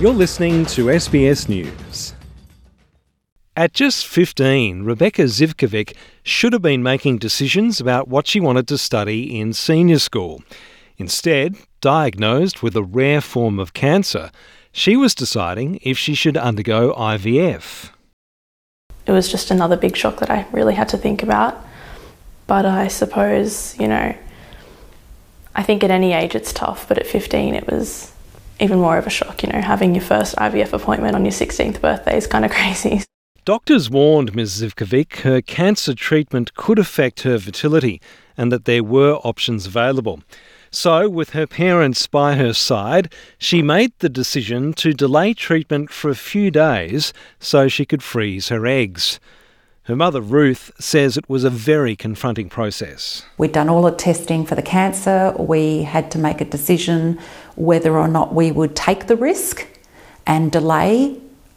You're listening to SBS News. At just 15, Rebecca Zivkovic should have been making decisions about what she wanted to study in senior school. Instead, diagnosed with a rare form of cancer, she was deciding if she should undergo IVF. It was just another big shock that I really had to think about. But I suppose, I think at any age it's tough, but at 15 it was even more of a shock. Having your first IVF appointment on your 16th birthday is kind of crazy. Doctors warned Ms Zivkovic her cancer treatment could affect her fertility and that there were options available. So, with her parents by her side, she made the decision to delay treatment for a few days so she could freeze her eggs. Her mother, Ruth, says it was a very confronting process. We'd done all the testing for the cancer. We had to make a decision whether or not we would take the risk and delay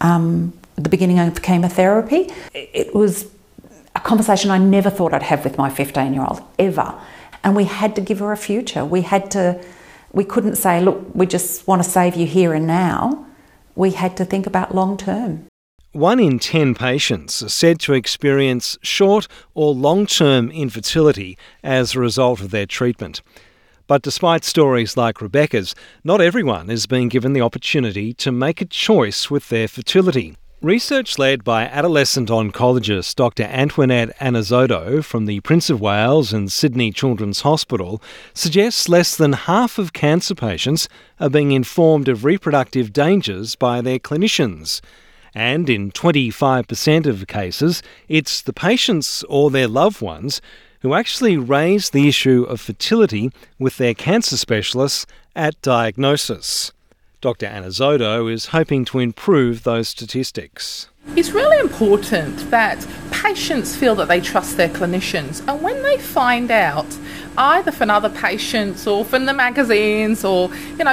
the beginning of chemotherapy. It was a conversation I never thought I'd have with my 15-year-old, ever. And we had to give her a future. We couldn't say, look, we just want to save you here and now. We had to think about long term. 1 in 10 patients are said to experience short or long-term infertility as a result of their treatment. But despite stories like Rebecca's, not everyone is being given the opportunity to make a choice with their fertility. Research led by adolescent oncologist Dr Antoinette Anisoto from the Prince of Wales and Sydney Children's Hospital suggests less than half of cancer patients are being informed of reproductive dangers by their clinicians. And in 25% of cases, it's the patients or their loved ones who actually raise the issue of fertility with their cancer specialists at diagnosis. Dr Anisoto is hoping to improve those statistics. It's really important that patients feel that they trust their clinicians, and when they find out, either from other patients or from the magazines or,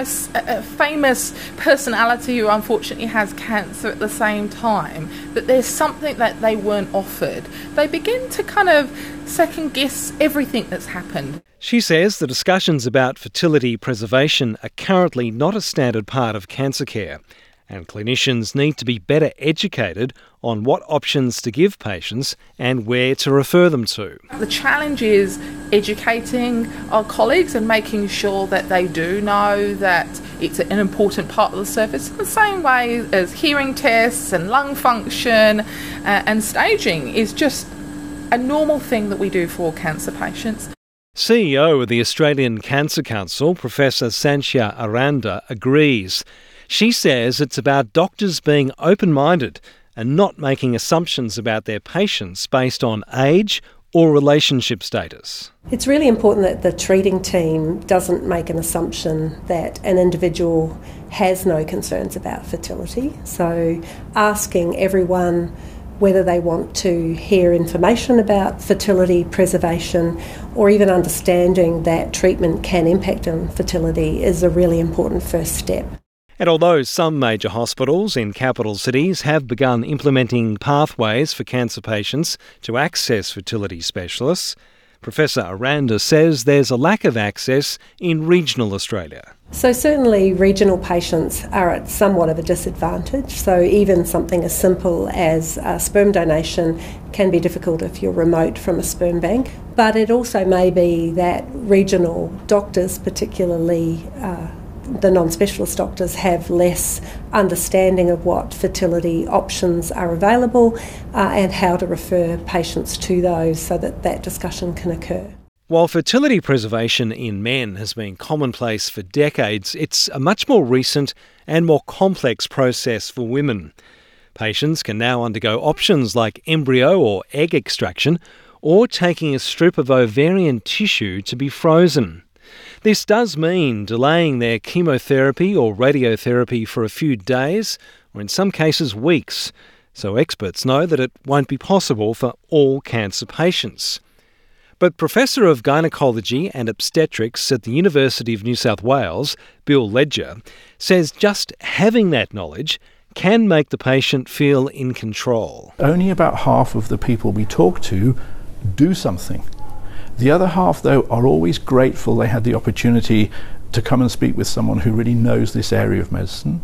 a famous personality who unfortunately has cancer at the same time, that there's something that they weren't offered, they begin to kind of second guess everything that's happened. She says the discussions about fertility preservation are currently not a standard part of cancer care, and clinicians need to be better educated on what options to give patients and where to refer them to. The challenge is educating our colleagues and making sure that they do know that it's an important part of the service, in the same way as hearing tests and lung function and staging is just a normal thing that we do for cancer patients. CEO of the Australian Cancer Council, Professor Sanchia Aranda, agrees. She says it's about doctors being open-minded and not making assumptions about their patients based on age or relationship status. It's really important that the treating team doesn't make an assumption that an individual has no concerns about fertility. So asking everyone whether they want to hear information about fertility preservation or even understanding that treatment can impact on fertility is a really important first step. And although some major hospitals in capital cities have begun implementing pathways for cancer patients to access fertility specialists, Professor Aranda says there's a lack of access in regional Australia. So certainly regional patients are at somewhat of a disadvantage. So even something as simple as a sperm donation can be difficult if you're remote from a sperm bank. But it also may be that regional doctors, particularly the non-specialist doctors, have less understanding of what fertility options are available and how to refer patients to those so that that discussion can occur. While fertility preservation in men has been commonplace for decades, it's a much more recent and more complex process for women. Patients can now undergo options like embryo or egg extraction or taking a strip of ovarian tissue to be frozen. This does mean delaying their chemotherapy or radiotherapy for a few days, or in some cases weeks, so experts know that it won't be possible for all cancer patients. But Professor of Gynecology and Obstetrics at the University of New South Wales, Bill Ledger, says just having that knowledge can make the patient feel in control. Only about half of the people we talk to do something. The other half, though, are always grateful they had the opportunity to come and speak with someone who really knows this area of medicine,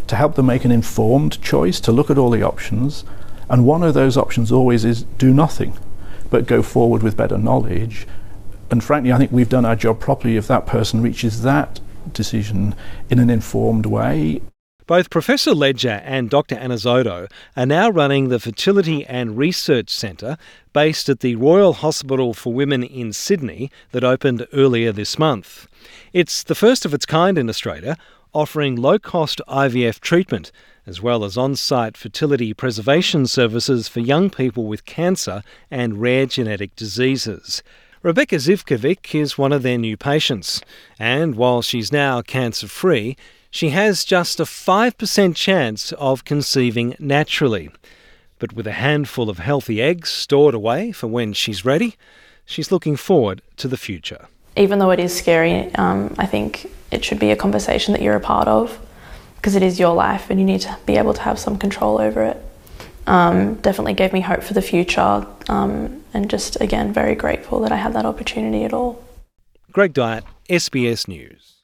to help them make an informed choice, to look at all the options. And one of those options always is do nothing, but go forward with better knowledge. And frankly, I think we've done our job properly if that person reaches that decision in an informed way. Both Professor Ledger and Dr Anazotto are now running the Fertility and Research Centre based at the Royal Hospital for Women in Sydney that opened earlier this month. It's the first of its kind in Australia, offering low-cost IVF treatment as well as on-site fertility preservation services for young people with cancer and rare genetic diseases. Rebecca Zivkovic is one of their new patients, and while she's now cancer-free, she has just a 5% chance of conceiving naturally. But with a handful of healthy eggs stored away for when she's ready, she's looking forward to the future. Even though it is scary, I think it should be a conversation that you're a part of, because it is your life and you need to be able to have some control over it. Definitely gave me hope for the future, and just, again, very grateful that I had that opportunity at all. Greg Dyett, SBS News.